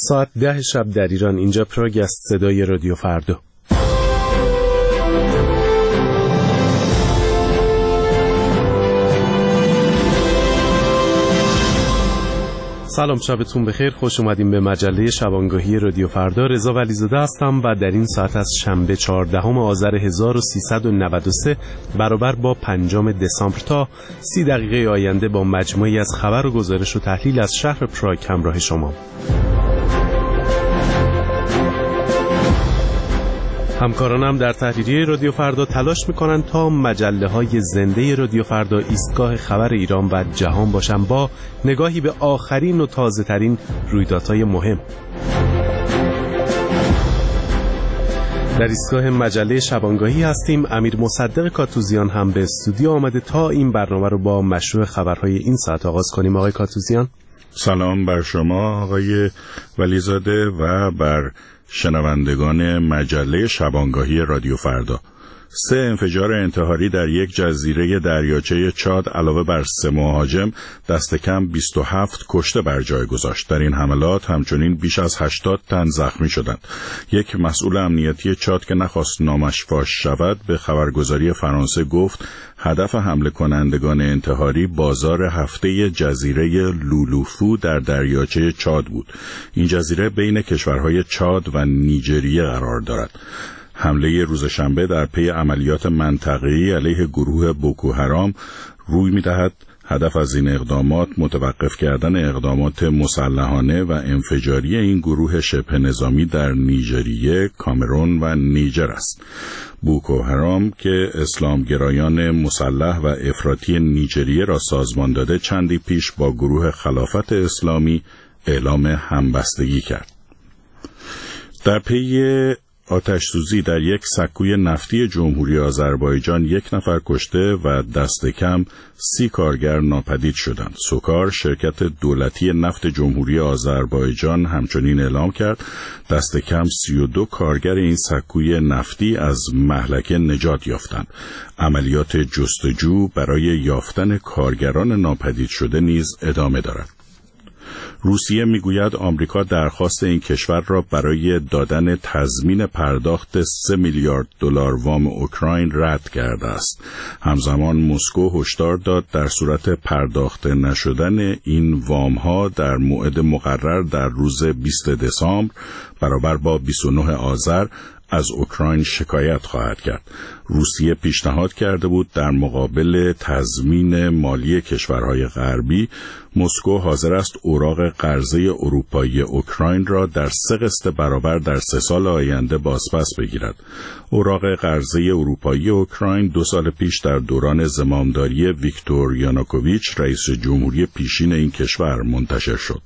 ساعت 10 شب در ایران. اینجا پراگ است، صدای رادیو فردا. سلام، شبتون بخیر. خوش اومدیم به مجله شبانگاهی رادیو فردا. رضا ولیزاده هستم و در این ساعت از شنبه 14 آذر 1393 برابر با 5 دسامبر تا 30 دقیقه آینده با مجموعی از خبر و گزارش و تحلیل از شهر پراگ همراه شما. همکارانم در تحریریه رادیو فردا تلاش میکنن تا مجله‌های زنده رادیو فردا ایستگاه خبر ایران و جهان باشن با نگاهی به آخرین و تازه ترین رویدادهای مهم. در ایستگاه مجله شبانگاهی هستیم. امیر مصدق کاتوزیان هم به استودیو آمده تا این برنامه رو با مشروع خبرهای این ساعت آغاز کنیم. آقای کاتوزیان، سلام بر شما آقای ولیزاده و بر شنوندگان مجله شبانگاهی رادیو فردا. 3 انفجار انتحاری در یک جزیره دریاچه چاد علاوه بر 3 مهاجم دست کم 27 کشته بر جای گذاشت. در این حملات همچنین بیش از 80 تن زخمی شدند. یک مسئول امنیتی چاد که نخواست نامش فاش شود به خبرگزاری فرانسه گفت هدف حمله کنندگان انتحاری بازار هفته جزیره لولوفو در دریاچه چاد بود. این جزیره بین کشورهای چاد و نیجریه قرار دارد. حمله روز شنبه در پی عملیات منطقه‌ای علیه گروه بوکو حرام روی می‌دهد هدف از این اقدامات متوقف کردن اقدامات مسلحانه و انفجاری این گروه شبه نظامی در نیجریه، کامرون و نیجر است. بوکو حرام که اسلامگرایان مسلح و افراطی نیجریه را سازمان داده چندی پیش با گروه خلافت اسلامی اعلام همبستگی کرد. در پی آتش‌سوزی در یک سکوی نفتی جمهوری آذربایجان 1 نفر کشته و دست کم 30 کارگر ناپدید شدند. سوکار، شرکت دولتی نفت جمهوری آذربایجان، همچنین اعلام کرد دست کم 32 کارگر این سکوی نفتی از مهلکه نجات یافتند. عملیات جستجو برای یافتن کارگران ناپدید شده نیز ادامه دارد. روسیه میگوید آمریکا درخواست این کشور را برای دادن تضمین پرداخت 3 میلیارد دلار وام اوکراین رد کرده است. همزمان مسکو هشدار داد در صورت پرداخت نشدن این وام‌ها در موعد مقرر در روز 20 دسامبر برابر با 29 آذر از اوکراین شکایت خواهد کرد. روسیه پیشنهاد کرده بود در مقابل تضمین مالی کشورهای غربی مسکو حاضر است اوراق قرضه اروپایی اوکراین را در 3 قسط برابر در 3 سال آینده بازپس بگیرد. اوراق قرضه اروپایی اوکراین 2 سال پیش در دوران زمامداری ویکتور یانوکوویچ رئیس جمهوری پیشین این کشور منتشر شد.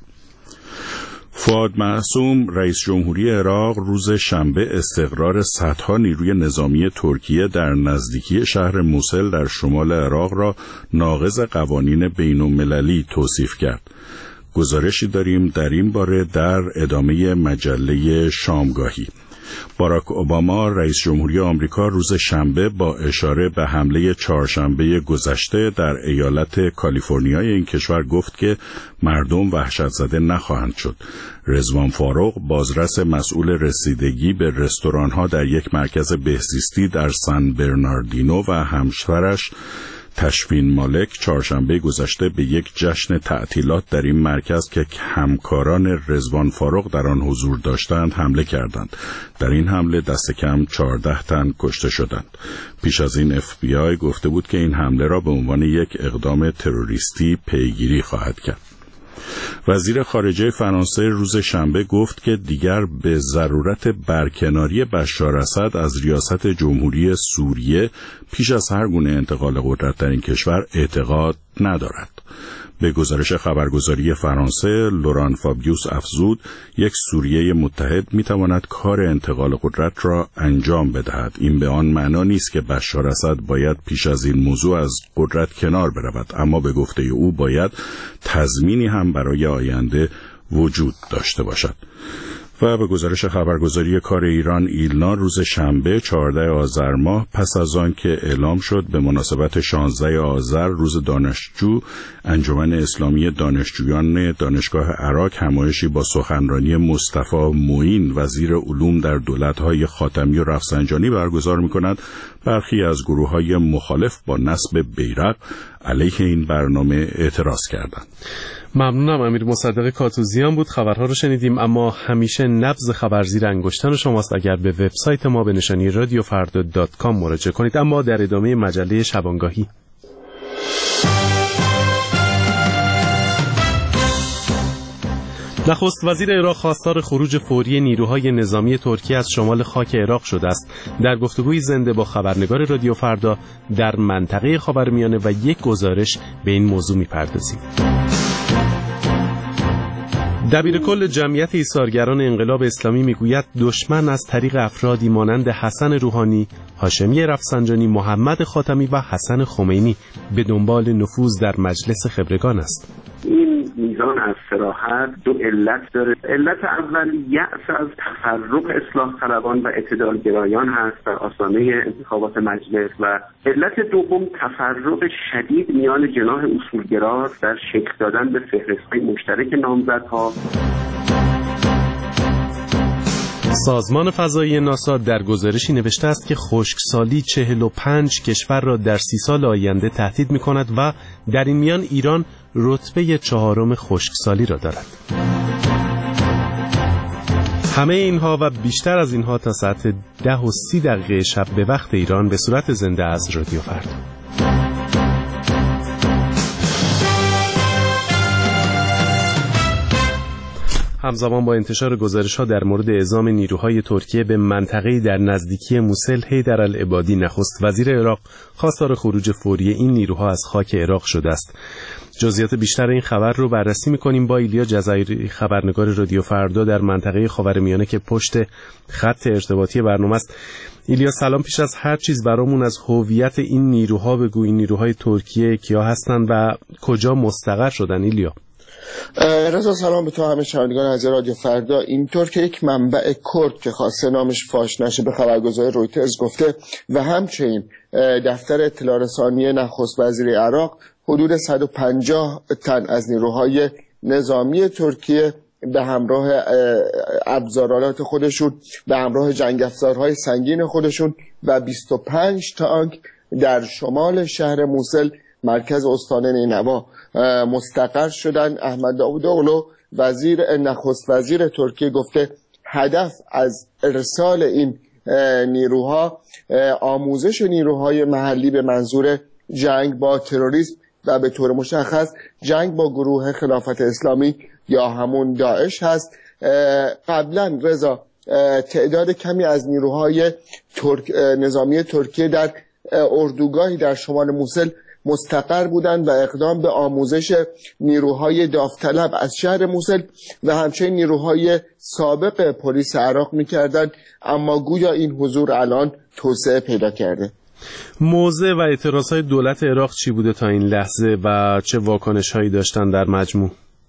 فؤاد معصوم رئیس جمهوری عراق روز شنبه استقرار صدها نیروی نظامی ترکیه در نزدیکی شهر موصل در شمال عراق را ناقض قوانین بین‌المللی توصیف کرد. گزارشی داریم در این باره در ادامه مجله شامگاهی. باراک اوباما رئیس جمهوری آمریکا روز شنبه با اشاره به حمله چهارشنبه گذشته در ایالت کالیفرنیای این کشور گفت که مردم وحشت زده نخواهند شد. رضوان فاروق بازرس مسئول رسیدگی به رستوران‌ها در یک مرکز بهزیستی در سان برناردینو و همسرش تشفین مالک چهارشنبه گذشته به یک جشن تعطیلات در این مرکز که همکاران رضوان فاروق در آن حضور داشتند حمله کردند. در این حمله دست کم 14 تن کشته شدند. پیش از این FBI گفته بود که این حمله را به عنوان یک اقدام تروریستی پیگیری خواهد کرد. وزیر خارجه فرانسه روز شنبه گفت که دیگر به ضرورت برکناری بشار اسد از ریاست جمهوری سوریه پیش از هر گونه انتقال قدرت در این کشور اعتقاد ندارد. به گزارش خبرگزاری فرانسه لوران فابیوس افزود یک سوریه متحد میتواند کار انتقال قدرت را انجام بدهد. این به آن معنا نیست که بشار اسد باید پیش از این موضوع از قدرت کنار برود، اما به گفته او باید تضمینی هم برای آینده وجود داشته باشد. و به گزارش خبرگزاری کار ایران ایلنا روز شنبه 14 آذر ماه پس از آن که اعلام شد به مناسبت 16 آذر روز دانشجو، انجمن اسلامی دانشجویان دانشگاه عراق همایشی با سخنرانی مصطفی معین وزیر علوم در دولت‌های خاتمی و رفسنجانی برگزار می‌کند، برخی از گروه‌های مخالف با نصب بیرق علیه این برنامه اعتراض کردند. ممنونم. امیر مصدق کاتوزیان بود. خبرها رو شنیدیم، اما همیشه نبض خبر زیر انگشتان شماست. اگر به وبسایت ما به نشانی radiofarda.com مراجعه کنید. اما در ادامه مجله شبانگاهی نخست وزیر عراق خواستار خروج فوری نیروهای نظامی ترکیه از شمال خاک عراق شده است. در گفتگوی زنده با خبرنگار رادیو فردا در منطقه خاورمیانه و یک گزارش به این موضوع می‌پردازیم. دبیر کل جمعیت ایثارگران انقلاب اسلامی میگوید دشمن از طریق افرادی مانند حسن روحانی، هاشمی رفسنجانی، محمد خاتمی و حسن خمینی به دنبال نفوذ در مجلس خبرگان است. این میزان از صراحت دو علت داره. علت اول یأس از تفرق اصلاح طلبان و اعتدالگرایان هست در آستانه انتخابات مجلس و علت دوم تفرق شدید میان جناح اصولگرا در شکل دادن به فهرست‌های مشترک نامزدها. سازمان فضایی ناسا در گزارشی نوشته است که خشکسالی 45 کشور را در 30 سال آینده تهدید می‌کند و در این میان ایران رتبه 4 خشکسالی را دارد. همه اینها و بیشتر از اینها تا ساعت 10:30 شب به وقت ایران به صورت زنده از رادیو فردا. همزمان با انتشار گزارش‌ها در مورد اعزام نیروهای ترکیه به منطقه‌ای در نزدیکی موسل، حیدرالعبادی نخست وزیر عراق خواستار خروج فوری این نیروها از خاک عراق شده است. جزئیات بیشتر این خبر رو بررسی می‌کنیم با ایلیا جزایری، خبرنگار رادیو فردا در منطقه خاورمیانه که پشت خط ارتباطی برنامه است. ایلیا سلام. پیش از هر چیز برامون از هویت این نیروها بگو. این نیروهای ترکیه کیا هستند و کجا مستقر شدن ایلیا؟ رضا سلام به تو همه شنوندگان از رادیو فردا. اینطور که یک منبع کرد که خواسته نامش فاش نشه به خبرگزاری رویترز گفته و همچنین دفتر اطلاع رسانی نخست وزیر عراق، حدود 150 تن از نیروهای نظامی ترکیه به همراه ابزارالات خودشون، به همراه جنگ افزارهای سنگین خودشون و 25 تانک در شمال شهر موسل مرکز استان نینوا مستقر شدن. احمد داوودوغلو نخست وزیر ترکیه گفته هدف از ارسال این نیروها آموزش نیروهای محلی به منظور جنگ با تروریسم و به طور مشخص جنگ با گروه خلافت اسلامی یا همون داعش هست. قبلا رضا تعداد کمی از نیروهای نظامی ترکیه در اردوگاهی در شمال موسل مستقر بودند و اقدام به آموزش نیروهای داوطلب از شهر موسل و همچنین نیروهای سابق پلیس عراق می‌کردند، اما گویا این حضور الان توسعه پیدا کرده. موضع و اعتراضهای دولت عراق چی بوده تا این لحظه و چه واکنش‌هایی داشتن در مجموع؟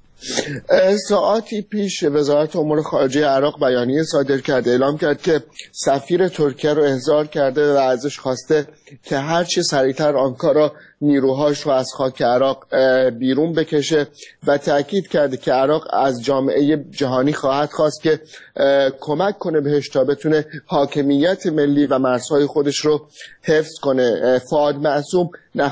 ساعتی پیش وزارت امور خارجه عراق بیانیه صادر کرده، اعلام کرد که سفیر ترکیه رو احضار کرده و ازش خواسته که هرچی سریعتر آنکارا نیروهاش رو از خاک عراق بیرون بکشه و تأکید کرده که عراق از جامعه جهانی خواهد خواست که کمک کنه بهش تا بتونه حاکمیت ملی و مرزهای خودش رو حفظ کنه. فؤاد معصوم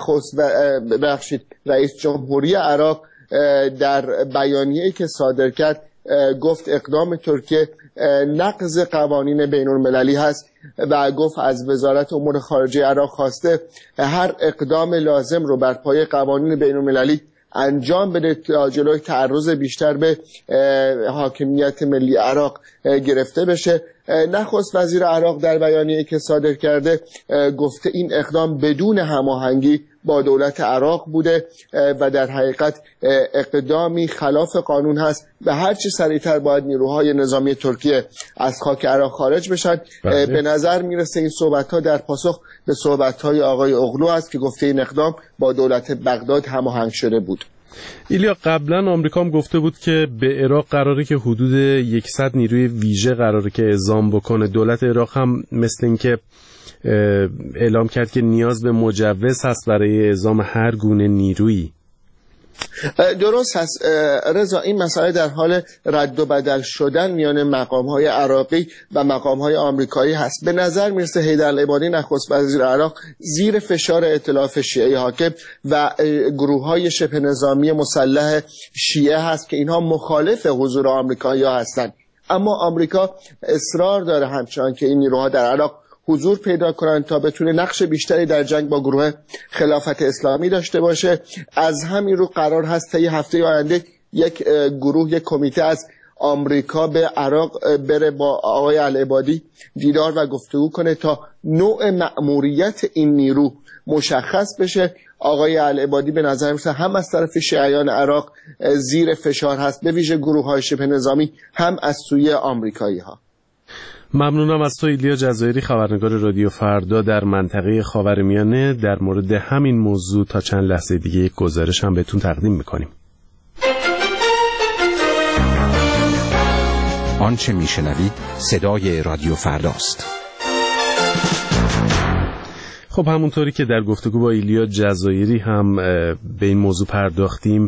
رئیس جمهوری عراق در بیانیه‌ای که صادر کرد گفت اقدام ترکیه نقض قوانین بین‌المللی هست و گفت از وزارت امور خارجه عراق خواسته هر اقدام لازم رو بر پایه قوانین بین‌المللی انجام بده تا جلوی تعرض بیشتر به حاکمیت ملی عراق گرفته بشه. نخست وزیر عراق در بیانیه‌ای که صادر کرده گفته این اقدام بدون هماهنگی با دولت عراق بوده و در حقیقت اقدامی خلاف قانون هست و هرچی سریعتر باید نیروهای نظامی ترکیه از خاک عراق خارج بشن. به نظر میرسه این صحبت‌ها در پاسخ به صحبت‌های آقای اغلو است که گفته این اقدام با دولت بغداد هماهنگ شده بود. ایلیا، قبلا آمریکا هم گفته بود که به عراق قراره که حدود 100 نیروی ویژه قراره که اعزام بکنه. دولت عراق هم مثل این که اعلام کرد که نیاز به مجوز هست برای اعزام هر گونه نیرویی. درست هست رضا، این مسئله در حال رد و بدل شدن میان مقام‌های عراقی و مقام‌های آمریکایی هست. به نظر میرسه حیدرالعبادی نخست وزیر عراق زیر فشار ائتلاف شیعه حاکم و گروه‌های شبه نظامی مسلح شیعه هست که اینها مخالف حضور آمریکایی‌ها هستند، اما آمریکا اصرار داره همچنان که این نیروها در عراق حضور پیدا کنند تا بتونه نقش بیشتری در جنگ با گروه خلافت اسلامی داشته باشه. از همین رو قرار هست تا یه هفته آینده یک گروه، یک کمیته از آمریکا به عراق بره با آقای العبادی دیدار و گفتگو کنه تا نوع مأموریت این نیرو مشخص بشه. آقای العبادی به نظر میسه هم از طرف شیعیان عراق زیر فشار هست، به ویژه گروه‌های شبه نظامی، هم از سوی آمریکایی‌ها. ممنونم از تو ایلیا جزایری، خبرنگار رادیو فردا در منطقه خاورمیانه. در مورد همین موضوع تا چند لحظه دیگه یک گزارش هم بهتون تقدیم میکنیم. آنچه میشنوید صدای رادیو فرداست. خب همونطوری که در گفتگو با ایلیا جزایری هم به این موضوع پرداختیم،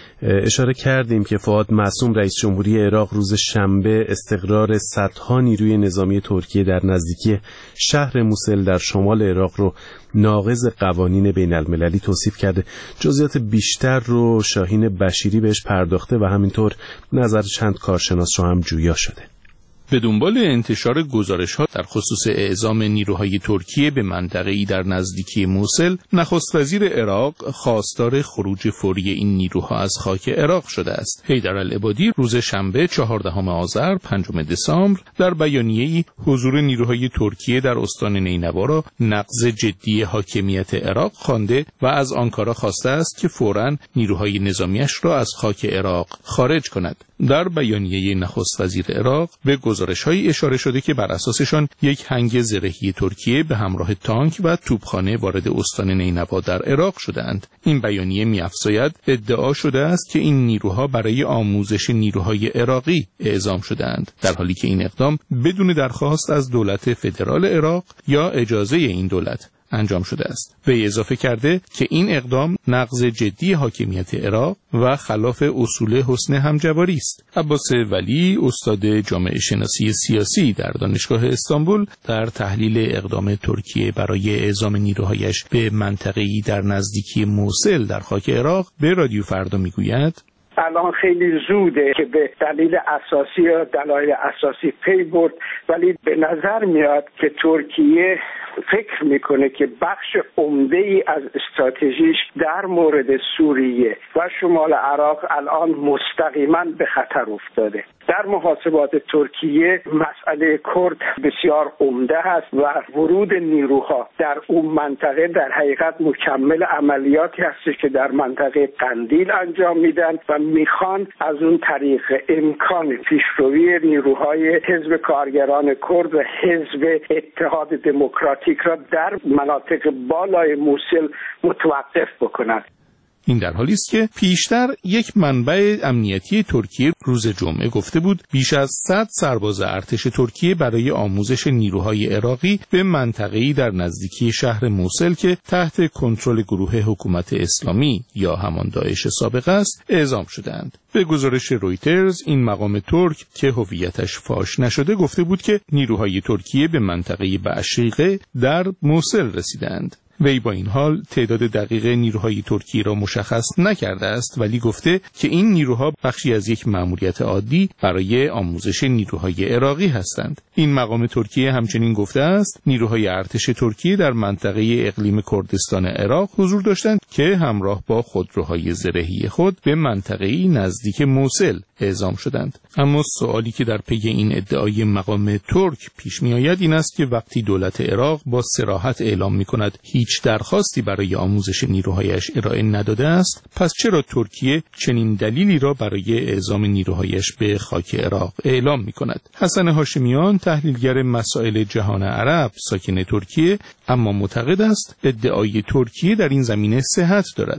اشاره کردیم که فؤاد معصوم رئیس جمهوری عراق روز شنبه استقرار صدها نیروی نظامی ترکیه در نزدیکی شهر موسل در شمال عراق رو ناقض قوانین بین المللی توصیف کرده. جزئیات بیشتر رو شاهین بشیری بهش پرداخته و همینطور نظر چند کارشناس رو هم جویا شده. به دنبال انتشار گزارش‌ها در خصوص اعزام نیروهای ترکیه به منطقه‌ای در نزدیکی موسل، نخست وزیر عراق خواستار خروج فوری این نیروها از خاک عراق شده است. حیدرالعبادی روز شنبه 14 آذر 5 دسامبر در بیانیه‌ای حضور نیروهای ترکیه در استان نینوا را نقض جدی حاکمیت عراق خوانده و از آنکارا خواسته است که فوراً نیروهای نظامیش را از خاک عراق خارج کند. در بیانیه نخست وزیر عراق به گزارش‌هایی اشاره شده که بر اساسشان یک هنگ زرهی ترکیه به همراه تانک و توپخانه وارد استان نینوا در عراق شدند. این بیانیه می‌افزاید ادعا شده است که این نیروها برای آموزش نیروهای عراقی اعزام شدند، در حالی که این اقدام بدون درخواست از دولت فدرال عراق یا اجازه این دولت انجام شده است. وی اضافه کرده که این اقدام نقض جدی حاکمیت عراق و خلاف اصول حسن همجواری است. عباس ولی، استاد جامعه شناسی سیاسی در دانشگاه استانبول، در تحلیل اقدام ترکیه برای اعزام نیروهایش به منطقه‌ای در نزدیکی موسل در خاک عراق به رادیو فردا میگوید: الان خیلی زوده که به دلیل اساسی یا دلایل اساسی پی برد، ولی به نظر میاد که ترکیه فکر میکنه که بخش عمده‌ای از استراتژیش در مورد سوریه و شمال عراق الان مستقیما به خطر افتاده. در محاسبات ترکیه مسئله کرد بسیار عمده هست و ورود نیروها در اون منطقه در حقیقت مکمل عملیاتی هست که در منطقه قندیل انجام میدن و میخوان از اون طریق امکان پیشروی نیروهای حزب کارگران کرد و حزب اتحاد دموکراتیک را در مناطق بالای موسل متوقف بکنند. این در حالی است که پیشتر یک منبع امنیتی ترکیه روز جمعه گفته بود بیش از 100 سرباز ارتش ترکیه برای آموزش نیروهای عراقی به منطقه‌ای در نزدیکی شهر موسل که تحت کنترل گروه حکومت اسلامی یا همان داعش سابق است اعزام شدند. به گزارش رویترز، این مقام ترک که هویتش فاش نشده گفته بود که نیروهای ترکیه به منطقه بعشیقه در موسل رسیدند. وی با این حال تعداد دقیق نیروهای ترکیه را مشخص نکرده است، ولی گفته که این نیروها بخشی از یک مأموریت عادی برای آموزش نیروهای عراقی هستند. این مقام ترکیه همچنین گفته است نیروهای ارتش ترکیه در منطقه اقلیم کردستان عراق حضور داشتند که همراه با خودروهای زرهی خود به منطقه‌ای نزدیک موسل اعزام شدند. اما سوالی که در پی این ادعای مقام ترک پیش می آید این است که وقتی دولت عراق با صراحت اعلام می کند هیچ درخواستی برای آموزش نیروهایش ارائه نداده است، پس چرا ترکیه چنین دلیلی را برای اعزام نیروهایش به خاک عراق اعلام می کند؟ حسن هاشمیان، تحلیلگر مسائل جهان عرب ساکن ترکیه، اما معتقد است ادعای ترکیه در این زمینه صحت دارد.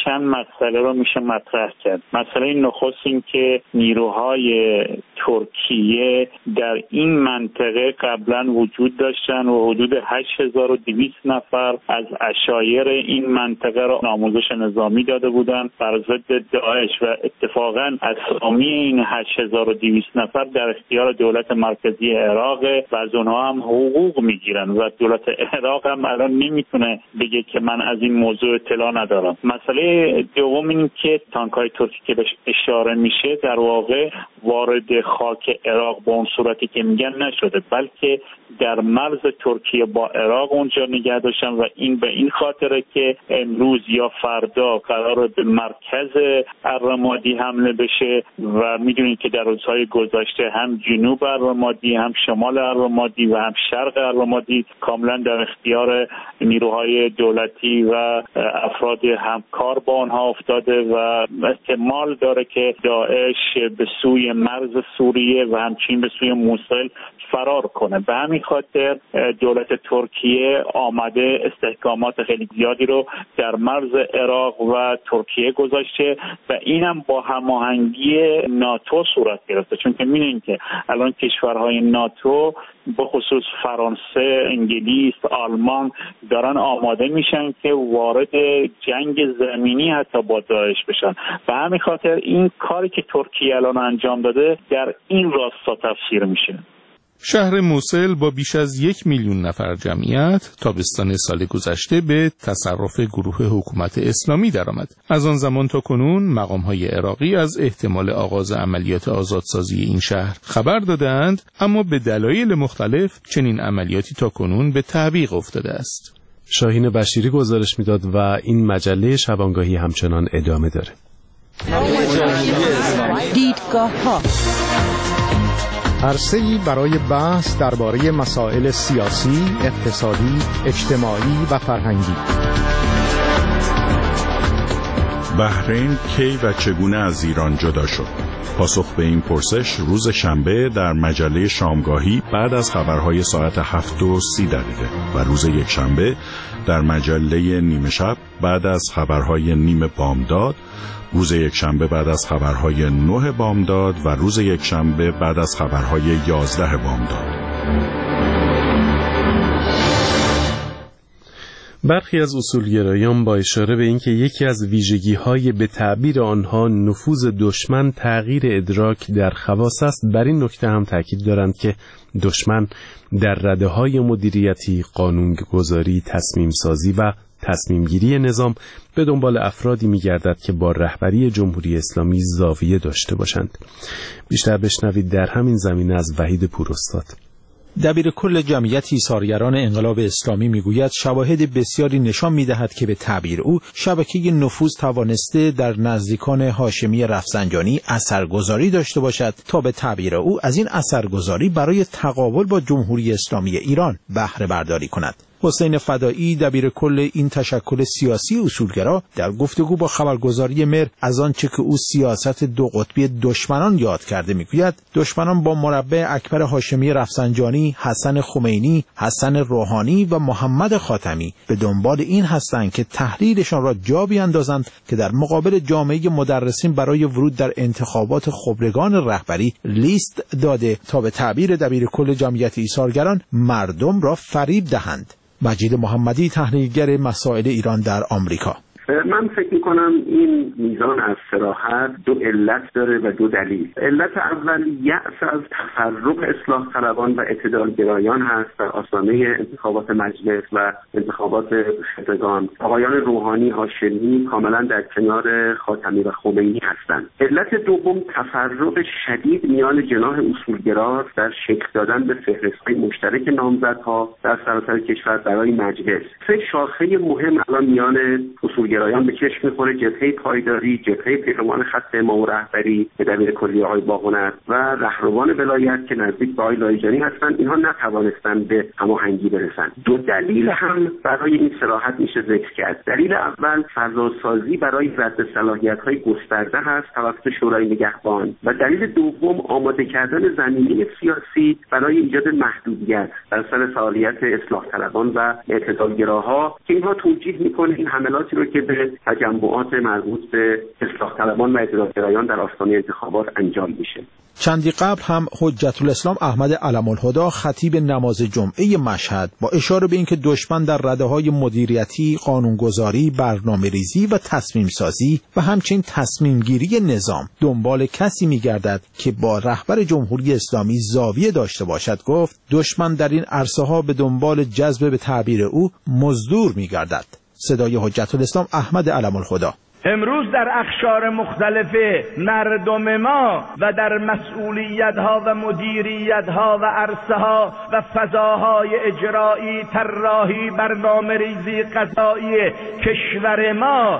چند مسئله رو میشه مطرح کرد. مسئله نخست این که نیروهای ترکیه در این منطقه قبلا وجود داشتن و حدود 8200 نفر از عشایر این منطقه را آموزش نظامی داده بودند بر ضد داعش و اتفاقا اسامی این 8200 نفر در اختیار دولت مرکزی عراق و از اونها هم حقوق میگیرن و دولت عراق هم الان نمیتونه بگه که من از این موضوع اطلاع ندارم. مسئله دوم این که تانک‌های ترکی که بهش اشاره میشه در واقع وارد خاک عراق به اون صورتی که میگن نشده، بلکه در مرز ترکیه با عراق اونجا نگه داشتن و این به این خاطره که امروز یا فردا قرار به مرکز الرمادی حمله بشه و میدونید که در روزهای گذشته هم جنوب الرمادی، هم شمال الرمادی و هم شرق الرمادی کاملا در اختیار نیروهای دولتی و افراد همکار با آنها افتاده و احتمال داره که داعش به سوی مرز سوریه و همچنین به سوی موصل فرار کنه. به همین خاطر دولت ترکیه آمده استحکامات خیلی زیادی رو در مرز عراق و ترکیه گذاشته و اینم با هماهنگی ناتو صورت گرفته، چون که می‌بینید که الان کشورهای ناتو به خصوص فرانسه، انگلیس، آلمان دارن آماده میشن که وارد جنگ زمینی حتی با داعش بشن. به همین خاطر این کاری که ترکیه الان انجام داده در این راستا تفسیر میشه. شهر موصل با بیش از 1 میلیون نفر جمعیت تابستان سال گذشته به تصرف گروه حکومت اسلامی درآمد. از آن زمان تا کنون مقام‌های عراقی از احتمال آغاز عملیات آزادسازی این شهر خبر دادند، اما به دلایل مختلف چنین عملیاتی تا کنون به تعویق افتاده است. شاهین بشیری گزارش میداد و این مجله شبانگاهی همچنان ادامه داره. دیدگاه‌ها عرصه‌ای برای بحث درباره مسائل سیاسی، اقتصادی، اجتماعی و فرهنگی. بحرین کی و چگونه از ایران جدا شد؟ پاسخ به این پرسش روز شنبه در مجله شامگاهی بعد از خبرهای ساعت 7:30 و روز یکشنبه در مجله نیمه شب بعد از خبرهای نیم بامداد، روز یکشنبه بعد از خبرهای 9 بامداد و روز یکشنبه بعد از خبرهای 11 بامداد. برخی از اصولگرایان با اشاره به اینکه یکی از ویژگی‌های به تعبیر آنها نفوذ دشمن تغییر ادراک در خواص است، بر این نکته هم تاکید دارند که دشمن در رده‌های مدیریتی، قانونگذاری، تصمیم سازی و تصمیم گیری نظام به دنبال افرادی می‌گردد که با رهبری جمهوری اسلامی زاویه داشته باشند. بیشتر بشنوید در همین زمینه از وحید پوراستاد. دبیر کل جمعیت ایثارگران انقلاب اسلامی میگوید شواهد بسیاری نشان میدهد که به تعبیر او شبکه نفوذ توانسته در نزدیکان هاشمی رفسنجانی اثرگذاری داشته باشد تا به تعبیر او از این اثرگذاری برای تقابل با جمهوری اسلامی ایران بهره برداری کند. حسین فدایی دبیر کل این تشکل سیاسی اصولگرا در گفتگو با خبرگزاری مهر از آنچه که او سیاست دو قطبی دشمنان یاد کرده میگوید دشمنان با مربع اکبر هاشمی رفسنجانی، حسن خمینی، حسن روحانی و محمد خاتمی به دنبال این هستند که تحلیلشان را جا بیاندازند که در مقابل جامعه مدرسین برای ورود در انتخابات خبرگان رهبری لیست داده تا به تعبیر دبیر کل جمعیت ایثارگران مردم را فریب دهند. مجید محمدی تحلیلگر مسائل ایران در آمریکا: من فکر میکنم این میزان از صراحت دو علت داره و دو دلیل. علت اول یأس از تفرق اصلاح طلبان و اعتدالگرایان هست در آستانه انتخابات مجلس و انتخابات شدگان. آقایان روحانی، هاشمی کاملا در کنار خاتمی و خمینی هستند. علت دوم تفرق شدید میان جناح اصولگرا در شکل دادن به فهرست‌های مشترک نامزدها در سراسر کشور برای مجلس. سه شاخه مهم الان میان اصولگرایان به چشم می‌خوره: جبهه پایداری، جبهه پیروان خط امام و رهبری به دبیر کلی آقای باقنر و رهروان ولایت که نزدیک به آقای لایجانی هستند. اینها نتوانستند به هماهنگی برسند. دو دلیل هم برای این صراحت میشه ذکر کرد. دلیل اول فضاسازی برای رد صلاحیت‌های گسترده هست توسط شورای نگهبان و دلیل دوم آماده کردن زمینه سیاسی برای ایجاد محدودیت در سر فعالیت اصلاح طلبان و اعتدالگراها که اینها توجیه میکنه این حملاتی رو که به تجمعات مربوط به اصلاح طلبان و اعتدالگرایان در آستانه انتخابات انجام میشه. چندی قبل هم حجت الاسلام احمد علم الهدی خطیب نماز جمعه مشهد با اشاره به اینکه دشمن در رده‌های مدیریتی، قانونگذاری، برنامه‌ریزی و تصمیم سازی و همچنین تصمیم گیری نظام دنبال کسی می‌گردد که با رهبر جمهوری اسلامی زاویه داشته باشد، گفت دشمن در این عرصه‌ها به دنبال جذب به تعبیر او مزدور می‌گردد. صدای حجت الاسلام احمد علم الهدی. امروز در اقشار مختلف مردم ما و در مسئولیت‌ها و مدیریت‌ها و عرصه‌ها و فضاهای اجرایی، طراحی، برنامه‌ریزی، قضایی کشور ما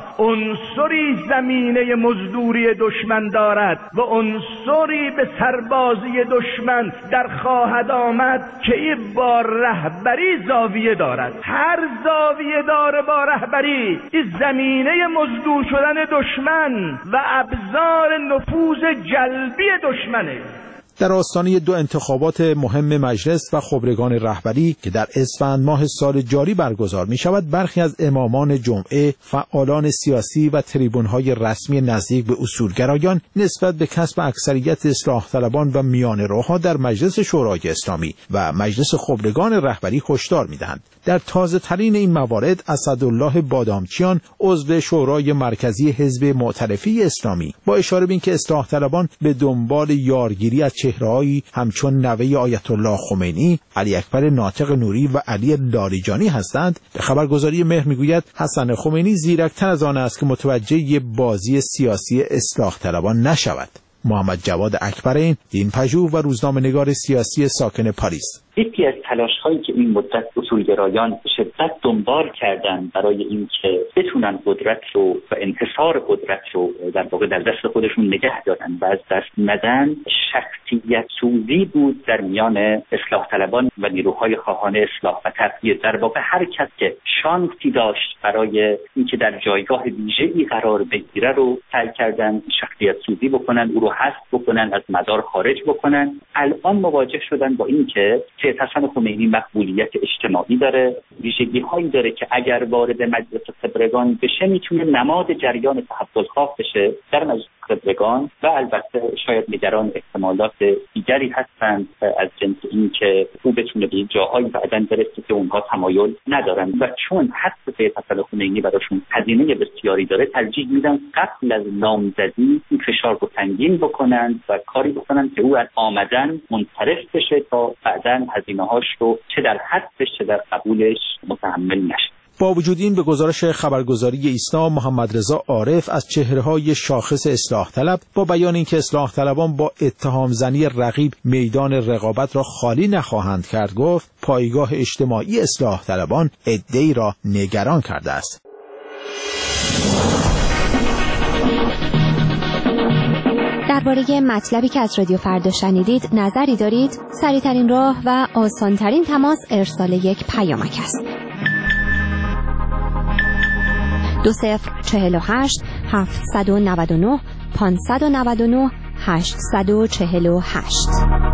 عنصری زمینه مزدوری دشمن دارد و عنصری به سربازی دشمن در خواهد آمد که این با رهبری زاویه دارد. هر زاویه داره با رهبری این زمینه مزدور شدن دشمن و ابزار نفوذ جلبی دشمنه. در آستانه دو انتخابات مهم مجلس و خبرگان رهبری که در اسفند ماه سال جاری برگزار می شود، برخی از امامان جمعه، فعالان سیاسی و تریبون‌های رسمی نزدیک به اصولگرایان نسبت به کسب اکثریت اصلاح طلبان و میانه‌روها در مجلس شورای اسلامی و مجلس خبرگان رهبری هشدار می‌دهند. در تازه ترین این موارد اسدالله بادامچیان عضو شورای مرکزی حزب معترفی اسلامی با اشاره به اینکه اصلاح طلبان به دنبال یارگیری از چهره‌هایی همچون نوه آیت الله خمینی، علی اکبر ناطق نوری و علی لاریجانی هستند، به خبرگزاری مهر میگوید حسن خمینی زیرکتر از آن است که متوجه بازی سیاسی اصلاح طلبان نشود. محمد جواد اکبرین، دین‌پژوه و روزنامه‌نگار سیاسی ساکن پاریس. یکی از تلاش‌هایی که این مدت اصولگرایان به شدت دنبال کردن برای اینکه بتونن قدرت رو و انحصار قدرت رو در واقع در دست خودشون نگه دارن و از دست ندن، شخصیت سوزی بود در میان اصلاح طلبان و نیروهای خواهان اصلاح و تغییر. در واقع هر کس که شانسی داشت برای اینکه در جایگاه ویژه‌ای قرار بگیره رو سعی کردن شخصیت سوزی بکنن، او رو حذف بکنن، از مدار خارج بکنن. الان مواجه شدن با اینکه سید حسن خمینی مقبولیت اجتماعی داره، ویژگی‌هایی داره که اگر وارد مجلس خبرگان بشه میتونه نماد جریان تحول‌خواه بشه در مجلس خبرگان و البته شاید نگران احتمالات دیگری هستند از جنس اینکه او بتونه به جاهایی بعداً برسه که اونها تمایل ندارن و چون حتی سید حسن خمینی براشون هزینه بسیاری داره، ترجیح میدن قبل از نامزدی این فشار رو تنگین بکنن و کاری بکنن که او از آمدن منصرف بشه تا بعداً هزینه‌هاش رو چه در حذفش چه در قبولش متحمل نشه. با وجود این به گزارش خبرگزاری ایسنا، محمد رضا عارف از چهره‌های شاخص اصلاح طلب با بیان اینکه اصلاح طلبان با اتهام زنی رقیب میدان رقابت را خالی نخواهند کرد، گفت پایگاه اجتماعی اصلاح طلبان عده‌ای را نگران کرده است. درباره مطلبی که از رادیو فردا شنیدید نظری دارید؟ سریع‌ترین راه و آسان‌ترین تماس ارسال یک پیامک است. 2048 799 599 848.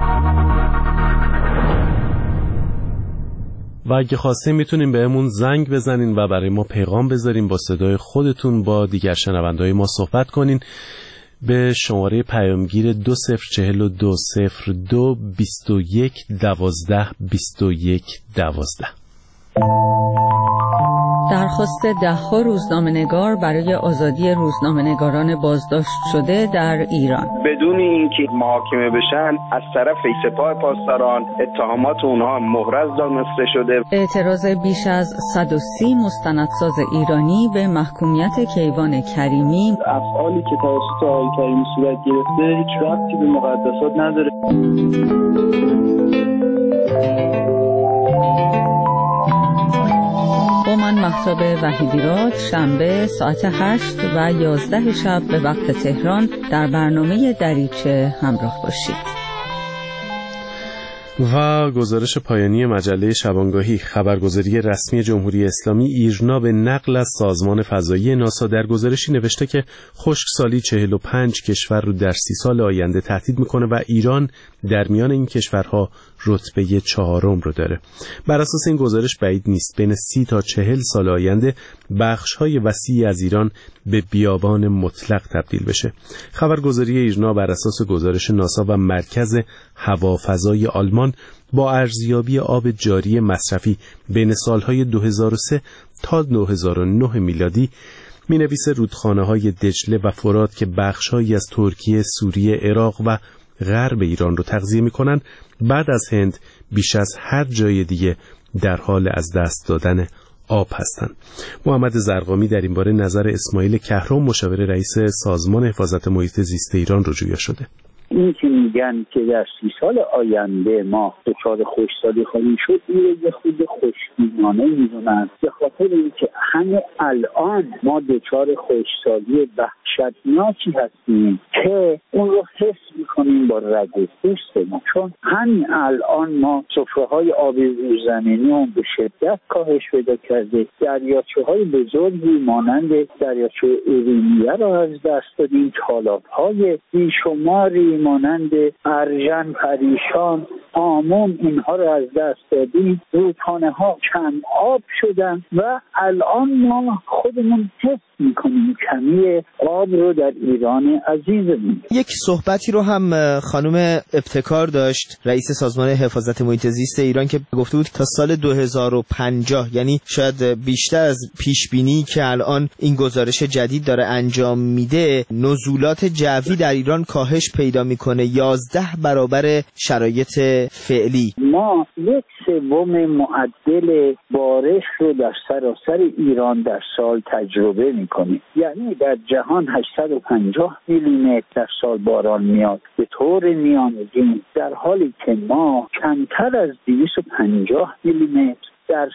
و اگه خواستین میتونین بهمون زنگ بزنین و برای ما پیغام بذارین، با صدای خودتون با دیگر شنونده‌های ما صحبت کنین به شماره پیامگیر 2042 02 21 12 21 12. درخواست ده‌ها روزنامه‌نگار برای آزادی روزنامه‌نگاران بازداشت شده در ایران. بدون اینکه محاکمه بشن از طرف سپاه پاسداران اتهامات اونها محرز دانسته شده. اعتراض بیش از 130 مستندساز ایرانی به محکومیت کیوان کریمی. افعالی که توسط آقای کریمی صورت گرفته هیچ ربطی به مقدسات نداره. با من مهتاب وحیدیراد شنبه ساعت 8 و 11 شب به وقت تهران در برنامه دریچه همراه باشید. و گزارش پایانی مجله شبانگاهی. خبرگزاری رسمی جمهوری اسلامی ایرنا به نقل از سازمان فضایی ناسا در گزارشی نوشته که خشکسالی 45 کشور رو در 30 سال آینده تهدید میکنه و ایران در میان این کشورها رتبه 4 رو داره. بر اساس این گزارش بعید نیست بین 30 تا 40 سال آینده بخش‌های وسیعی از ایران به بیابان مطلق تبدیل بشه. خبرگزاری ایرنا بر اساس گزارش ناسا و مرکز هوافضای آلمان با ارزیابی آب جاری مصرفی بین سالهای 2003 تا 2009 میلادی می‌نویسه رودخانه‌های دجله و فرات که بخش‌هایی از ترکیه، سوریه، عراق و غرب ایران رو تغذیه می‌کنند بعد از هند بیش از هر جای دیگه در حال از دست دادن آب هستند. محمد زرقامی در این باره نظر اسماعیل کهرام مشاور رئیس سازمان حفاظت محیط زیست ایران رو جویا شده. این که میگن که در 30 سال آینده ما دچار خشکسالی خواهیم شد این رو یه خود خوشبینانه میدونن، به خاطر اینکه همه الان ما دچار خشکسالی وحشتناکی هستیم که اون رو حس میکنیم با رگ و پوستمون، چون همین الان ما سفره‌های آب زیرزمینی به شدت کاهش پیدا کرده، دریاچه‌های بزرگی مانند دریاچه ارومیه را از دست دادیم، تالاب‌های بیشماری مانند ارژن، پریشان، آمون اینها رو از دست دادیم، رودخانه ها کم آب شدن و الان ما خودمون حس میکنیم کمی آب رو در ایران عزیزمون. یک صحبتی رو هم خانم ابتکار داشت رئیس سازمان حفاظت محیط زیست ایران که گفته بود تا سال 2050 یعنی شاید بیشتر از پیش بینی که الان این گزارش جدید داره انجام میده نزولات جوی در ایران کاهش پیدا میکنه 11 برابر شرایط فعلی. ما 1/3 معدل بارش رو در سراسر ایران در سال تجربه میکنیم، یعنی در جهان 850 میلیمتر در سال باران میاد به طور میانگین، در حالی که ما کمتر از 250 میلیمتر در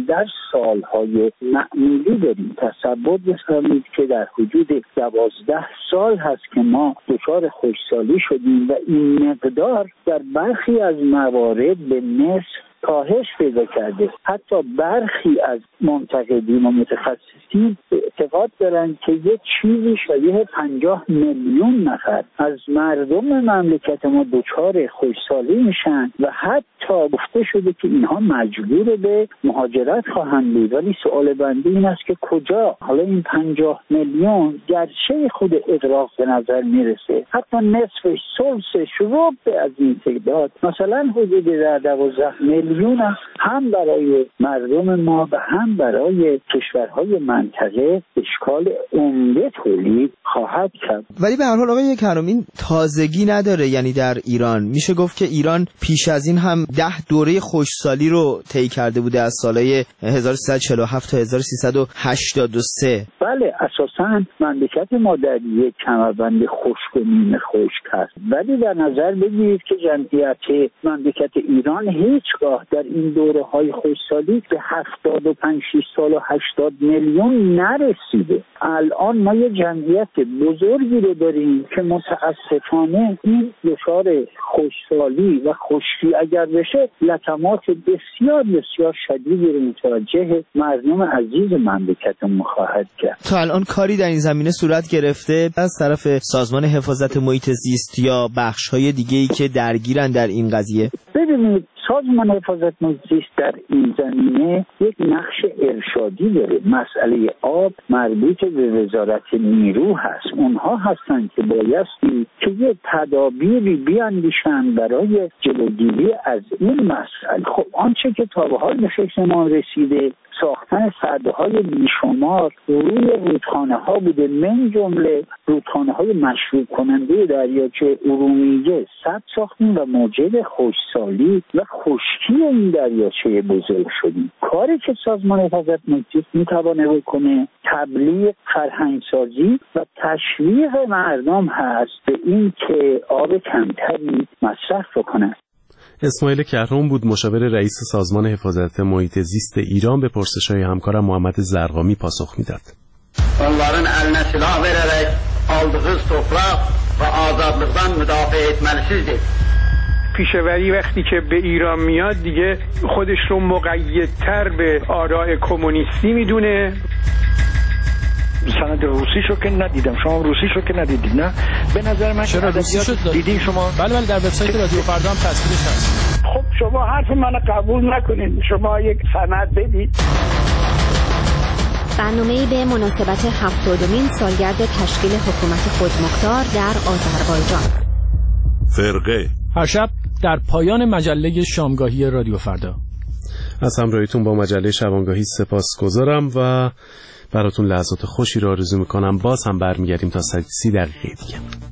سالهای معمولی داریم. تصور بفرمایید که در حدود 12 سال هست که ما دچار خشکسالی شدیم و این مقدار در برخی از موارد به نصف کاهش پیدا کرده. حتی برخی از منتقدین و متخصصین اعتقاد دارند که یه چیزی شبیه 50 میلیون نفر از مردم مملکت ما دچار خشکسالی میشن و حتی گفته شده که اینها مجبور به مهاجرت خواهند بود. ولی سوال بنده این است که کجا؟ حالا این 50 میلیون گرچه خود اغراق به نظر میرسه، حتی نصفش، ثلثش، ربع از این تعداد مثلا حدود 12 میلیون هم برای مردم ما و هم برای کشورهای منطقه اشکال عمده تولید خواهد کرد. ولی به هر حال آقای کهرام این تازگی نداره، یعنی در ایران میشه گفت که ایران پیش از این هم 10 دوره خشکسالی رو طی کرده بوده از سالهای 1347 تا 1383. بله، اساساً مملکت ما در یک کمربند خشک و نیمه خشک هست، ولی در نظر بگیرید که جمعیت مملکت ایران هیچگاه در این دوره‌های خشکسالی به 75 سال و 80 میلیون نرسیده. الان ما یه جمعیت بزرگی رو داریم که متاسفانه این دچار خشکسالی و خشکی اگر بشه لطمات بسیار بسیار شدیدی رو متوجه مردم عزیز مملکتمون خواهد کرد. تا الان کاری در این زمینه صورت گرفته از طرف سازمان حفاظت محیط زیست یا بخش‌های دیگه‌ای که درگیرن در این قضیه؟ ببینید، سازمان حفاظت محیط زیست در این زمینه یک نقش ارشادی داره. مسئله آب مربوط به وزارت نیرو هست. اونها هستند که بایستی که یک تدابیری بیاندیشن برای جلوگیری از این مسئله. خب آنچه که تا به حال به فکر ما رسیده ساختن سدهای بیشمار روی رودخانه ها بوده، من جمله رودخانه های مشروب کننده دریاچه ارومیه سد ساختیم و موجب خشکسالی و خشکی این دریاچه بزرگ شدیم. کاری که سازمان حفاظت محیط زیست میتوانه بکنه تبلیغ، فرهنگسازی و تشویق مردم هست به این که آب کمتری مصرف بکنند. اسماعیل کهرام بود، مشاور رئیس سازمان حفاظت محیط زیست ایران. به پرسش‌های همکارم محمد زرقامی پاسخ میداد. Onların eline silah vererek aldığı toprak ve azadlıktan müdafaa etmelisizdir. پیشوری وقتی که به ایران میاد دیگه خودش رو مقیدتر به آراء کمونیستی میدونه. سند روسیشو که ندیدم، شما روسیشو که ندیدید؟ نه به نظر من چرا روسیشو دیدین شما؟ بله در وبسایت رادیو فردا هم تصویرش هست. خب شما حرف منو قبول نکنید، شما یک سند بدید. برنامه‌ای به مناسبت 70مین سالگرد تشکیل حکومت خودمختار در آذربایجان. فرقه هر شب در پایان مجله شامگاهی رادیو فردا. از همراهیتون با مجله شبانگاهی سپاسگزارم و براتون لحظات خوشی را آرزو میکنم. باز هم برمیگردیم تا 30 دقیقه دیگه.